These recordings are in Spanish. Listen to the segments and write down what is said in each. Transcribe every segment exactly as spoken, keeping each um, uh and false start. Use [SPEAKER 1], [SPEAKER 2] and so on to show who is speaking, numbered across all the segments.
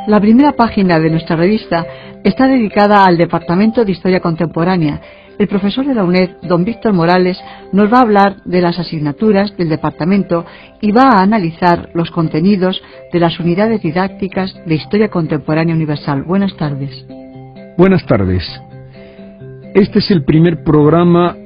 [SPEAKER 1] La primera página de nuestra revista está dedicada al Departamento de Historia Contemporánea. El profesor de la UNED, don Víctor Morales, nos va a hablar de las asignaturas del departamento y va a analizar los contenidos de las unidades didácticas de Historia Contemporánea Universal. Buenas tardes.
[SPEAKER 2] Buenas tardes. Este es el primer programa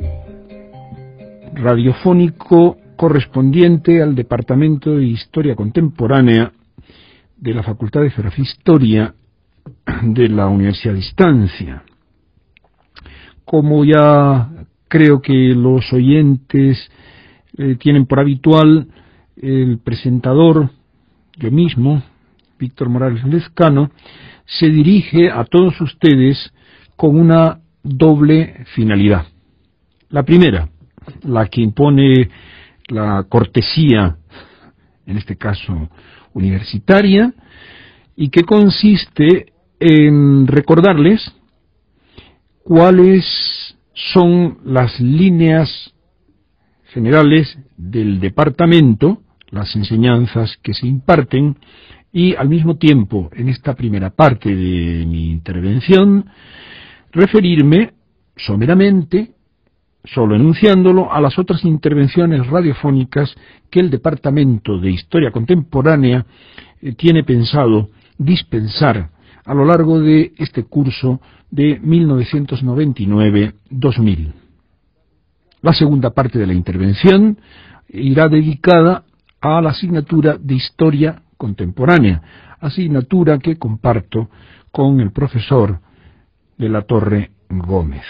[SPEAKER 2] radiofónico correspondiente al Departamento de Historia Contemporánea de la Facultad de Geografía e Historia de la Universidad de Distancia. Como ya creo que los oyentes eh, tienen por habitual, el presentador, yo mismo, Víctor Morales Lezcano, se dirige a todos ustedes con una doble finalidad. La primera, la que impone la cortesía, en este caso universitaria, y que consiste en recordarles cuáles son las líneas generales del departamento, las enseñanzas que se imparten, y al mismo tiempo, en esta primera parte de mi intervención, referirme someramente, solo enunciándolo, a las otras intervenciones radiofónicas que el Departamento de Historia Contemporánea eh, tiene pensado dispensar a lo largo de este curso de mil novecientos noventa y nueve dos mil. La segunda parte de la intervención irá dedicada a la asignatura de Historia Contemporánea, asignatura que comparto con el profesor de la Torre Gómez.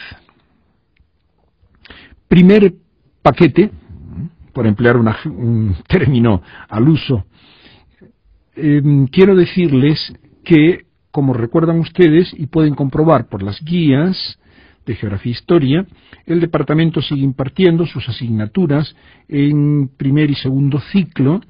[SPEAKER 2] Primer paquete, por emplear una, un término al uso, eh, quiero decirles que, como recuerdan ustedes y pueden comprobar por las guías de Geografía e Historia, el departamento sigue impartiendo sus asignaturas en primer y segundo ciclo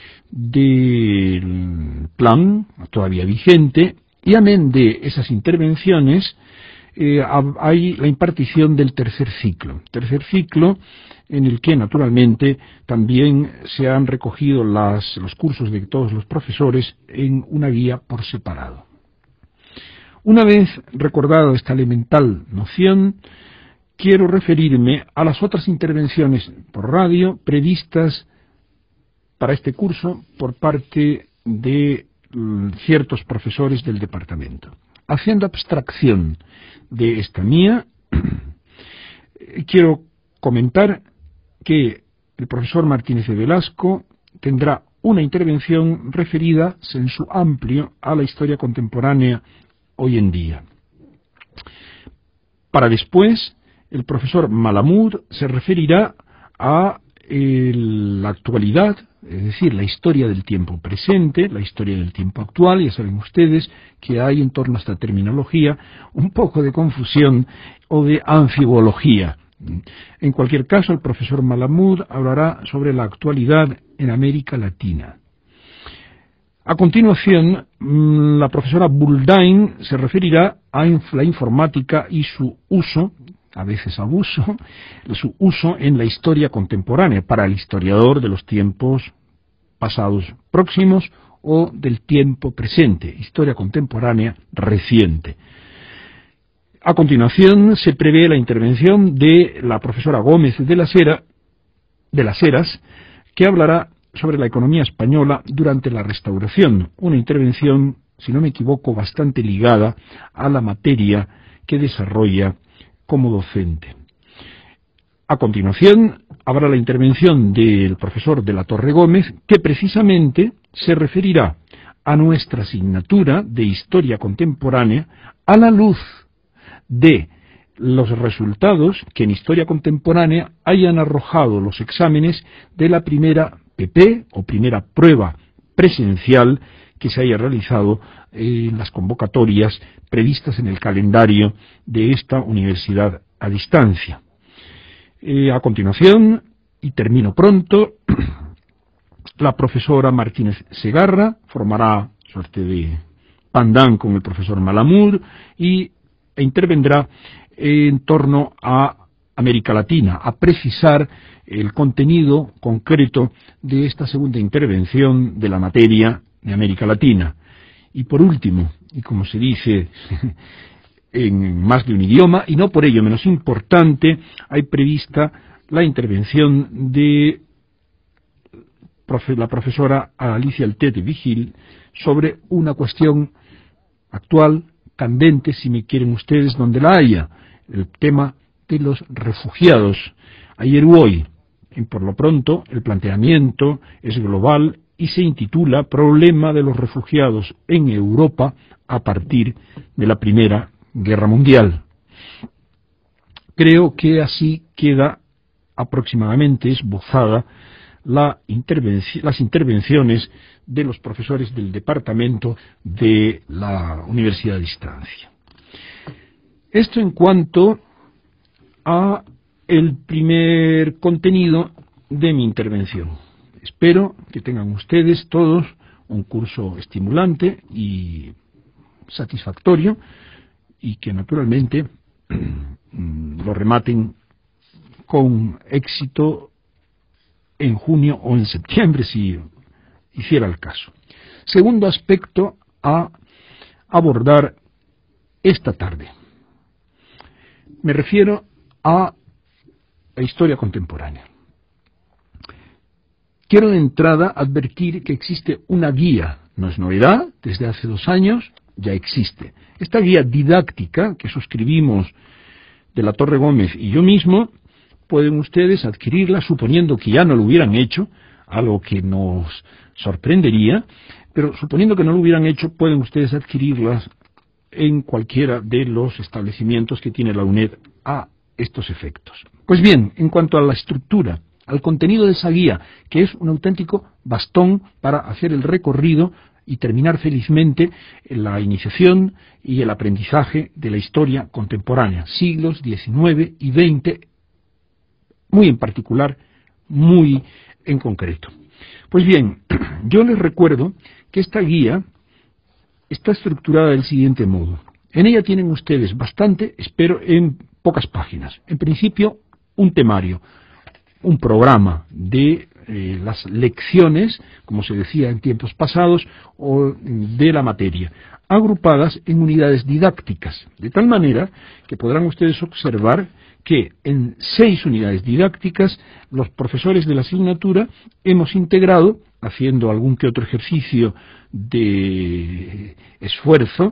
[SPEAKER 2] del plan todavía vigente, y amén de esas intervenciones eh, hay la impartición del tercer ciclo. Tercer ciclo en el que naturalmente también se han recogido las, los cursos de todos los profesores en una guía por separado. Una vez recordada esta elemental noción, quiero referirme a las otras intervenciones por radio previstas para este curso por parte de mm, ciertos profesores del departamento. Haciendo abstracción de esta mía, quiero comentar que el profesor Martínez de Velasco tendrá una intervención referida en su amplio a la historia contemporánea hoy en día. Para después, el profesor Malamud se referirá a eh, la actualidad, es decir, la historia del tiempo presente, la historia del tiempo actual. Ya saben ustedes que hay en torno a esta terminología un poco de confusión o de anfibología. En cualquier caso, el profesor Malamud hablará sobre la actualidad en América Latina. A continuación, la profesora Buldain se referirá a la informática y su uso, a veces abuso, su uso en la historia contemporánea, para el historiador de los tiempos pasados próximos o del tiempo presente, historia contemporánea reciente. A continuación, se prevé la intervención de la profesora Gómez de las Heras, de las Heras, que hablará sobre la economía española durante la Restauración, una intervención, si no me equivoco, bastante ligada a la materia que desarrolla como docente. A continuación, habrá la intervención del profesor de la Torre Gómez, que precisamente se referirá a nuestra asignatura de Historia Contemporánea a la luz de los resultados que en Historia Contemporánea hayan arrojado los exámenes de la primera P P o primera prueba presencial que se haya realizado en las convocatorias previstas en el calendario de esta universidad a distancia. Eh, a continuación, y termino pronto, la profesora Martínez Segarra formará suerte de pandán con el profesor Malamud y e intervendrá en torno a América Latina, a precisar el contenido concreto de esta segunda intervención de la materia de América Latina. Y por último, y como se dice en más de un idioma, y no por ello menos importante, hay prevista la intervención de la profesora Alicia Altete Vigil sobre una cuestión actual, candente, si me quieren ustedes, donde la haya, el tema de los refugiados, ayer u hoy. Y por lo pronto, el planteamiento es global y se intitula Problema de los refugiados en Europa a partir de la Primera Guerra Mundial. Creo que así queda aproximadamente esbozada la intervenci- las intervenciones de los profesores del departamento de la Universidad de Distancia. Esto en cuanto a el primer contenido de mi intervención. Espero que tengan ustedes todos un curso estimulante y satisfactorio y que naturalmente lo rematen con éxito en junio o en septiembre, si hiciera el caso. Segundo aspecto a abordar esta tarde. Me refiero a la historia contemporánea. Quiero de entrada advertir que existe una guía, no es novedad, desde hace dos años ya existe. Esta guía didáctica que suscribimos de la Torre Gómez y yo mismo, pueden ustedes adquirirla suponiendo que ya no lo hubieran hecho, algo que nos sorprendería, pero suponiendo que no lo hubieran hecho, pueden ustedes adquirirlas en cualquiera de los establecimientos que tiene la UNED a estos efectos. Pues bien, en cuanto a la estructura, al contenido de esa guía, que es un auténtico bastón para hacer el recorrido y terminar felizmente la iniciación y el aprendizaje de la historia contemporánea, siglos diecinueve y veinte, muy en particular, muy en concreto. Pues bien, yo les recuerdo que esta guía está estructurada del siguiente modo. En ella tienen ustedes bastante, espero, en pocas páginas. En principio, un temario, un programa de eh, las lecciones, como se decía en tiempos pasados, o de la materia, agrupadas en unidades didácticas, de tal manera que podrán ustedes observar que en seis unidades didácticas los profesores de la asignatura hemos integrado, haciendo algún que otro ejercicio de esfuerzo,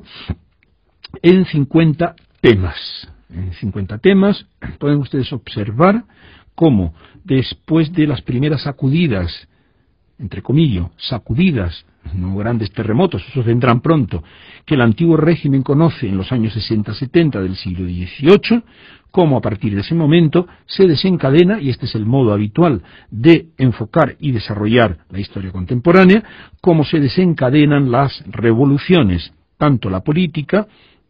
[SPEAKER 2] en cincuenta temas. En cincuenta temas pueden ustedes observar cómo después de las primeras sacudidas, entre comillas, sacudidas, no grandes terremotos, esos vendrán pronto, que el antiguo régimen conoce en los años sesenta setenta del siglo dieciocho, cómo a partir de ese momento se desencadena, y este es el modo habitual de enfocar y desarrollar la historia contemporánea, cómo se desencadenan las revoluciones, tanto la política,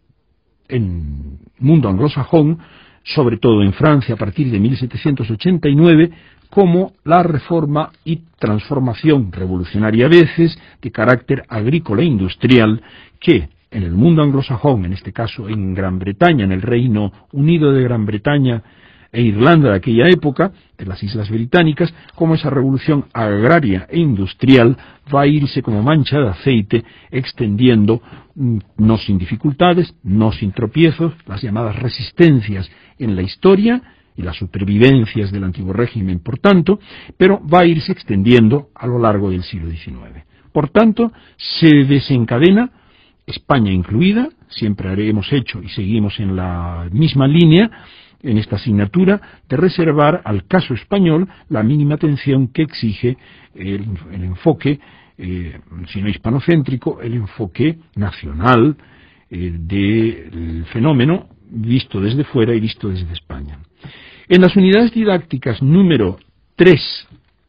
[SPEAKER 2] en mundo anglosajón, sobre todo en Francia a partir de mil setecientos ochenta y nueve, como la reforma y transformación revolucionaria a veces de carácter agrícola e industrial que en el mundo anglosajón, en este caso en Gran Bretaña, en el Reino Unido de Gran Bretaña e Irlanda de aquella época, de las Islas Británicas, como esa revolución agraria e industrial va a irse como mancha de aceite extendiendo, no sin dificultades, no sin tropiezos, las llamadas resistencias en la historia y las supervivencias del antiguo régimen, por tanto, pero va a irse extendiendo a lo largo del siglo diecinueve. Por tanto, se desencadena, España incluida, siempre hemos hecho y seguimos en la misma línea, en esta asignatura, de reservar al caso español la mínima atención que exige el, el enfoque, eh, si no hispanocéntrico, el enfoque nacional eh, del fenómeno visto desde fuera y visto desde España. En las unidades didácticas número tres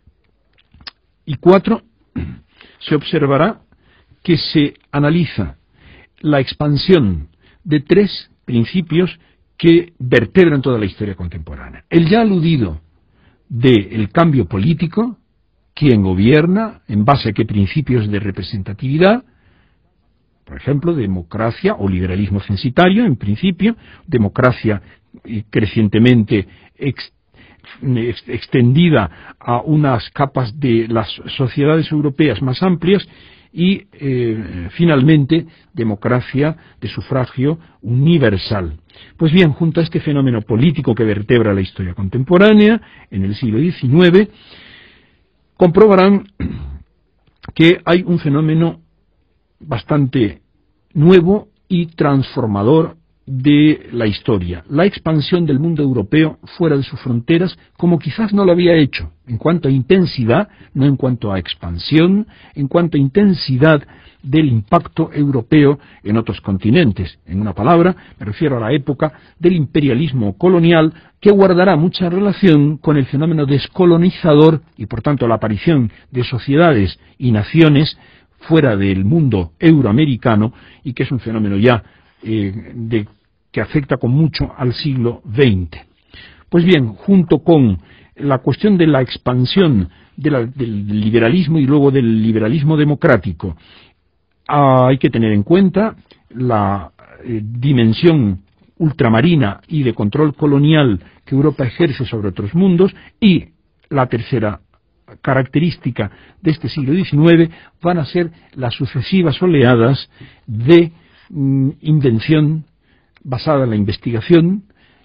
[SPEAKER 2] y cuatro se observará que se analiza la expansión de tres principios que vertebran toda la historia contemporánea. El ya aludido del cambio político, quién gobierna, en base a qué principios de representatividad, por ejemplo, democracia o liberalismo censitario, en principio, democracia crecientemente ex, ex, extendida a unas capas de las sociedades europeas más amplias, y eh, finalmente democracia de sufragio universal. Pues bien, junto a este fenómeno político que vertebra la historia contemporánea en el siglo diecinueve, comprobarán que hay un fenómeno bastante nuevo y transformador de la historia, la expansión del mundo europeo fuera de sus fronteras, como quizás no lo había hecho, en cuanto a intensidad, no en cuanto a expansión, en cuanto a intensidad del impacto europeo en otros continentes. En una palabra, me refiero a la época del imperialismo colonial, que guardará mucha relación con el fenómeno descolonizador y, por tanto, la aparición de sociedades y naciones fuera del mundo euroamericano, y que es un fenómeno ya eh, de, que afecta con mucho al siglo veinte. Pues bien, junto con la cuestión de la expansión de la, del liberalismo y luego del liberalismo democrático, ah, hay que tener en cuenta la eh, dimensión ultramarina y de control colonial que Europa ejerce sobre otros mundos, y la tercera característica de este siglo diecinueve van a ser las sucesivas oleadas de mm, invención basada en la investigación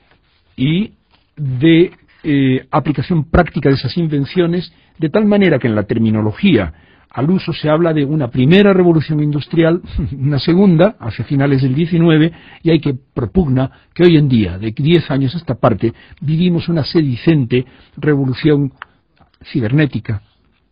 [SPEAKER 2] y de eh, aplicación práctica de esas invenciones, de tal manera que en la terminología al uso se habla de una primera revolución industrial, una segunda, hacia finales del diecinueve, y hay que propugna que hoy en día, de diez años a esta parte, vivimos una sedicente revolución cibernética,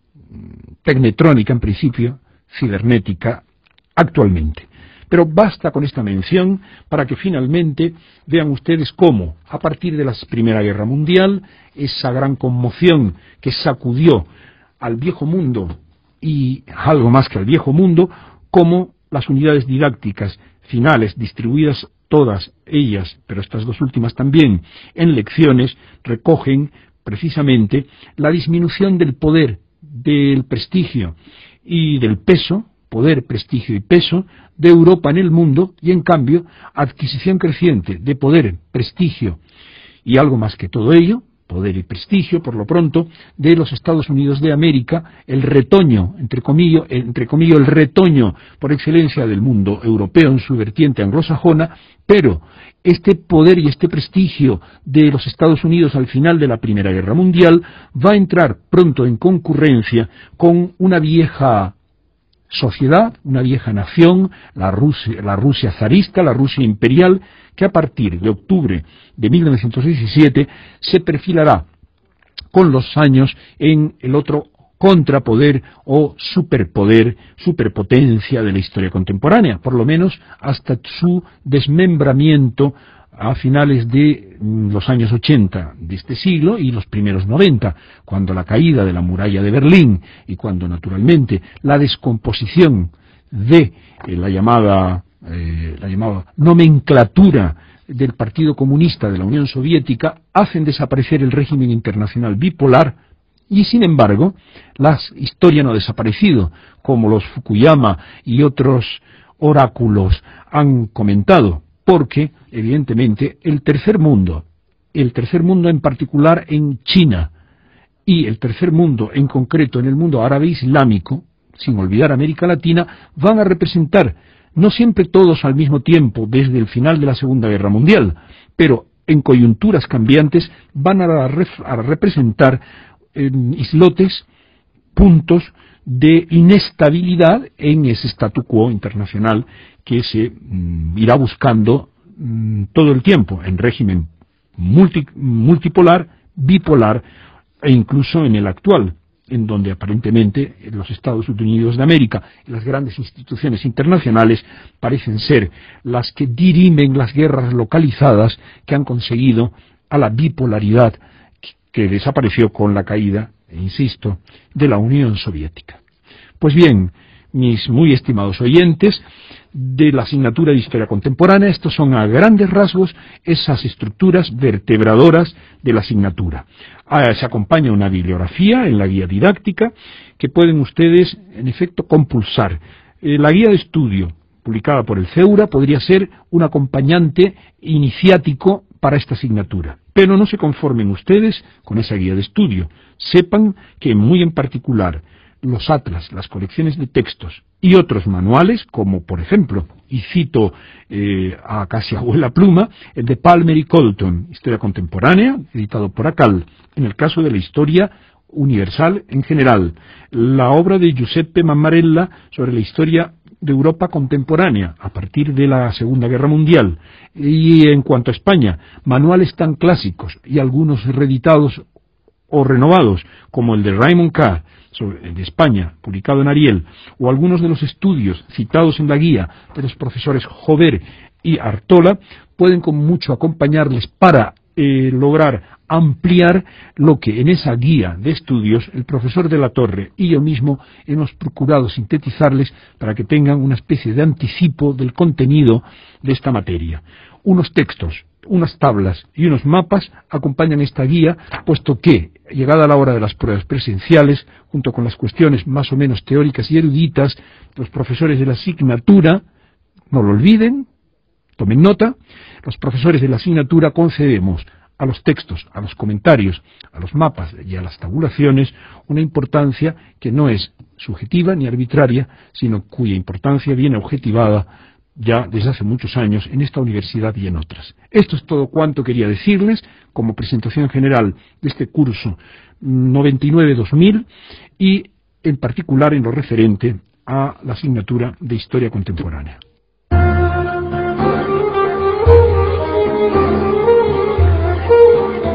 [SPEAKER 2] tecnetrónica en principio, cibernética actualmente. Pero basta con esta mención para que finalmente vean ustedes cómo, a partir de la Primera Guerra Mundial, esa gran conmoción que sacudió al viejo mundo y algo más que al viejo mundo, cómo las unidades didácticas finales, distribuidas todas ellas, pero estas dos últimas también, en lecciones, recogen precisamente la disminución del poder, del prestigio y del peso, poder, prestigio y peso, de Europa en el mundo, y en cambio adquisición creciente de poder, prestigio y algo más que todo ello, poder y prestigio, por lo pronto, de los Estados Unidos de América, el retoño, entre comillas, entre comillas, el retoño por excelencia del mundo europeo en su vertiente anglosajona, pero este poder y este prestigio de los Estados Unidos al final de la Primera Guerra Mundial va a entrar pronto en concurrencia con una vieja sociedad, una vieja nación, la Rusia, la Rusia zarista, la Rusia imperial, que a partir de octubre de mil novecientos diecisiete se perfilará con los años en el otro contrapoder o superpoder, superpotencia de la historia contemporánea, por lo menos hasta su desmembramiento a finales de los años ochenta de este siglo y los primeros noventa, cuando la caída de la muralla de Berlín y cuando naturalmente la descomposición de eh, la llamada eh, la llamada nomenclatura del Partido Comunista de la Unión Soviética hacen desaparecer el régimen internacional bipolar. Y sin embargo, la historia no ha desaparecido, como los Fukuyama y otros oráculos han comentado, porque, evidentemente, el tercer mundo, el tercer mundo en particular en China, y el tercer mundo en concreto en el mundo árabe islámico, sin olvidar América Latina, van a representar, no siempre todos al mismo tiempo, desde el final de la Segunda Guerra Mundial, pero en coyunturas cambiantes van a, a representar eh, islotes, puntos de inestabilidad en ese statu quo internacional que se mm, irá buscando mm, todo el tiempo en régimen multi, multipolar, bipolar e incluso en el actual, en donde aparentemente los Estados Unidos de América y las grandes instituciones internacionales parecen ser las que dirimen las guerras localizadas que han conseguido a la bipolaridad que desapareció con la caída, insisto, de la Unión Soviética. Pues bien, mis muy estimados oyentes de la asignatura de Historia Contemporánea, estos son a grandes rasgos esas estructuras vertebradoras de la asignatura. Ah, se acompaña una bibliografía en la guía didáctica que pueden ustedes, en efecto, compulsar. Eh, la guía de estudio, publicada por el CEURA, podría ser un acompañante iniciático para esta asignatura. Pero no se conformen ustedes con esa guía de estudio. Sepan que muy en particular los atlas, las colecciones de textos y otros manuales, como por ejemplo, y cito eh, a casi abuela pluma, el de Palmer y Colton, Historia Contemporánea, editado por ACAL, en el caso de la historia universal en general, la obra de Giuseppe Mammarella sobre la historia de Europa contemporánea, a partir de la Segunda Guerra Mundial, y en cuanto a España, manuales tan clásicos y algunos reeditados o renovados, como el de Raymond Carr, sobre, de España, publicado en Ariel, o algunos de los estudios citados en la guía de los profesores Jover y Artola, pueden con mucho acompañarles para eh, lograr ampliar lo que en esa guía de estudios el profesor de la Torre y yo mismo hemos procurado sintetizarles para que tengan una especie de anticipo del contenido de esta materia. Unos textos, unas tablas y unos mapas acompañan esta guía, puesto que, llegada la hora de las pruebas presenciales, junto con las cuestiones más o menos teóricas y eruditas, los profesores de la asignatura, no lo olviden, tomen nota, los profesores de la asignatura concedemos a los textos, a los comentarios, a los mapas y a las tabulaciones una importancia que no es subjetiva ni arbitraria, sino cuya importancia viene objetivada ya desde hace muchos años en esta universidad y en otras. Esto es todo cuanto quería decirles como presentación general de este curso noventa y nueve dos mil y en particular en lo referente a la asignatura de Historia Contemporánea.